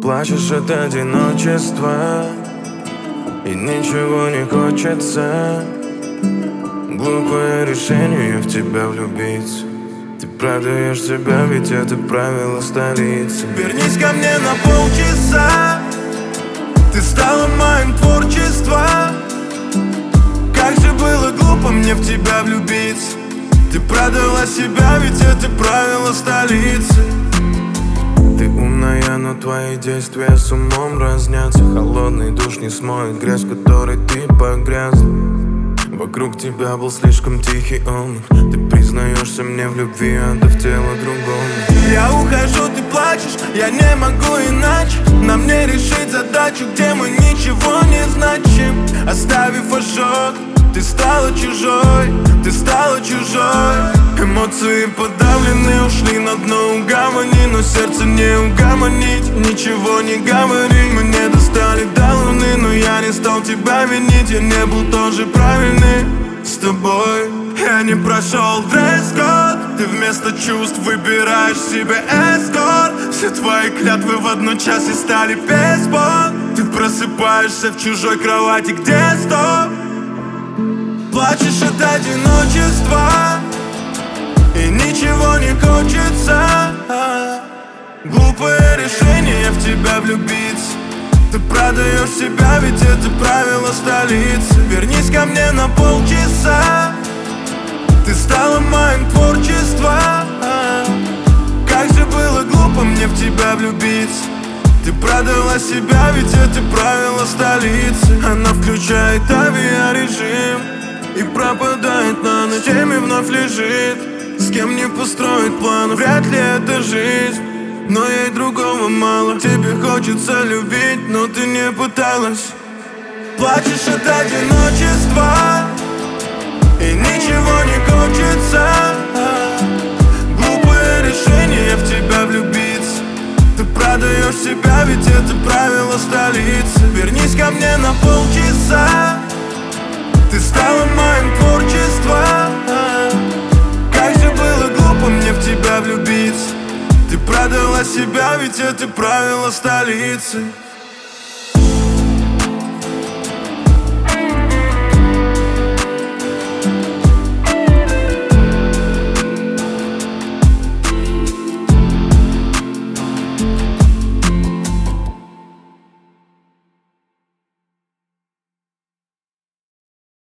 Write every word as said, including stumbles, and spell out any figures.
плачешь от одиночества и ничего не хочется. Глупое решение в тебя влюбиться. Ты продаешь себя, ведь это правило столицы. Вернись ко мне на полчаса. Ты стала моим творчеством. Как же было глупо мне в тебя влюбиться. Ты продала себя, ведь это правило столицы. Ты умная, но твои действия с умом разнятся. Холодный душ не смоет грязь, в которой ты погряз. Вокруг тебя был слишком тихий он. Ты признаешься мне в любви, отдав тело другому. Я ухожу, ты плачешь, я не могу иначе. На мне решить задачу, где мы ничего не значим. Оставив ожог, ты стала чужой, ты стала чужой. Эмоции подавлены, ушли на дно у гавани. Но сердце не угомонить, ничего не говори. Мы не достали до луны, но я не стал тебя винить. Я не был тоже правильный с тобой. Я не прошел дресс-код. Ты вместо чувств выбираешь себе эскорт. Все твои клятвы в одночасье стали бейсбол. Ты просыпаешься в чужой кровати, где стоп. Плачешь от одиночества и ничего не хочется. Глупое решение в тебя влюбиться. Ты продаешь себя, ведь это правило столицы. Вернись ко мне на полчаса. Ты стала моим творчеством. Как же было глупо мне в тебя влюбиться. Ты продала себя, ведь это правило столицы. Она включает авиарежим и пропадает на ночь. Теми вновь лежит, с кем не построить план. Вряд ли это жизнь, но ей другого мало. Тебе хочется любить, но ты не пыталась. Плачешь от одиночества и ничего не хочется. Глупое решение в тебя влюбиться. Ты продаешь себя, ведь это правило столицы. Вернись ко мне на полчаса. Ты стала моим творчеством. Как же было глупо мне в тебя влюбиться. Ты продала себя, ведь это правило столицы.